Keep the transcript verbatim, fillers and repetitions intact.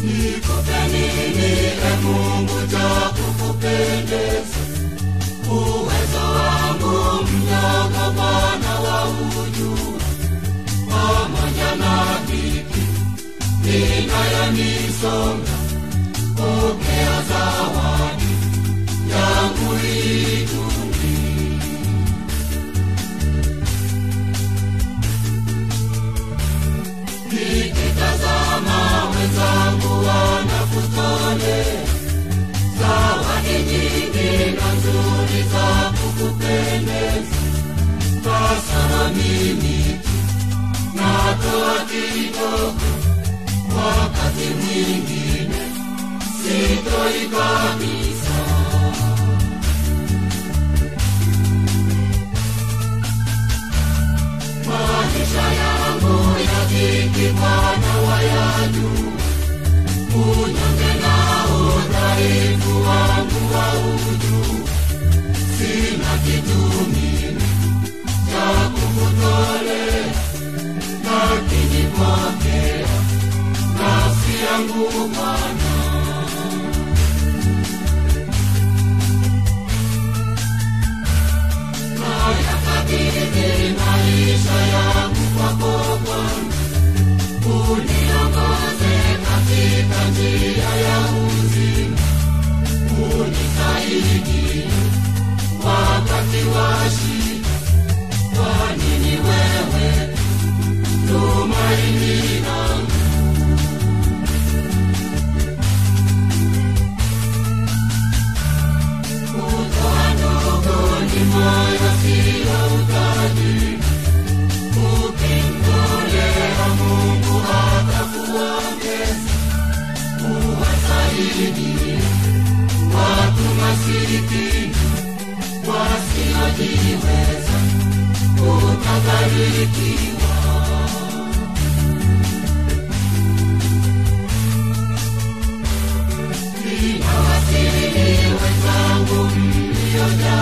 Nikupe nini e Mungu cha kukupendeza? Uwezo wangu mdogo Bwana waujua. Pamoja na dhiki inayonisonga, pokea zawadi yangu hii. Nikitazama wenzangu wanakutolea zawadi nyingi na nzuri za kukupendeza, kasoro mimi natoa kidogo, wakati mwingine sitoi kabisa. Maisha yangu ya dhiki Bwana wayajua, unyonge na udhaifu wangu waujua. Sina kitu mimi cha kukutolea, lakini pokea nafsi yangu Bwana. Nayakabidhi maisha yangu kwako Bwana, uniongoze katika njia ya uzima. Unisaidie wakati wa shida, kwani ni wewe tumaini langu. Kutoa ndogo ni moyo sio utajiri, ukimtolea Mungu atakuongeza. Uwasaidie watu masikini wasiojiweza, utabarikiwa. Ninawasihi wenzangu mliojaa